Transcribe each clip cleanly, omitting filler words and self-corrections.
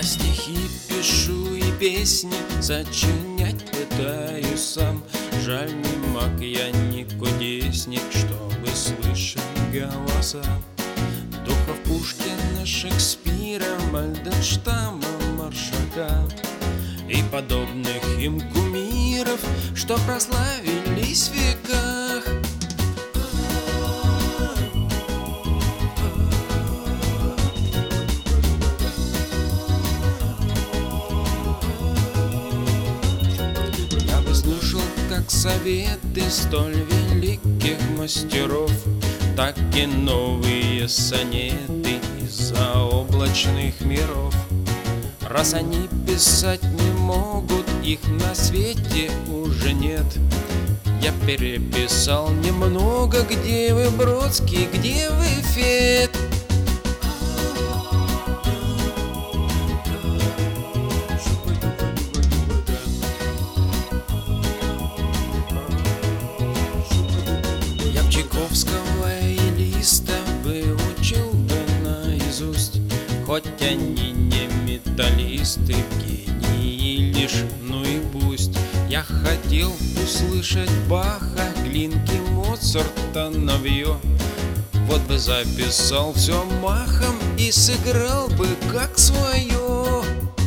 Я стихи пишу и песни сочинять пытаюсь сам. Жаль, не маг я, не кудесник, чтобы слышать голоса духов Пушкина, Шекспира, Мальденштама, Маршака и подобных им кумиров, что прославились в веках. Я бы слушал, как советы столь великих мастеров, так и новые сонеты из заоблачных миров. Раз они писать не могут, их на свете уже нет. Я переписал немного, где вы, Бродский, где вы, Фет. Я Чайковского и Листа выучил бы наизусть, хоть они не металлисты, гении лишь, ну и пусть. Я хотел услышать Баха, Глинки, Моцарта, Навье. Вот бы записал все махом и сыграл бы как свое.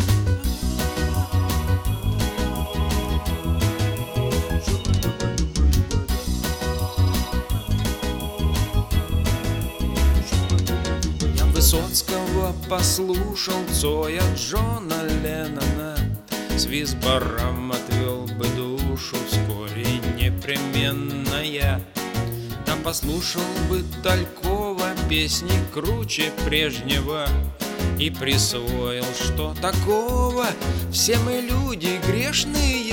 Я Высоцкого послушал, Цоя, Джона Леннона, с Висбором отвел бы душу вскоре непременно я. Да послушал бы Талькова, песни круче прежнего, и присвоил, что такого все мы люди грешные.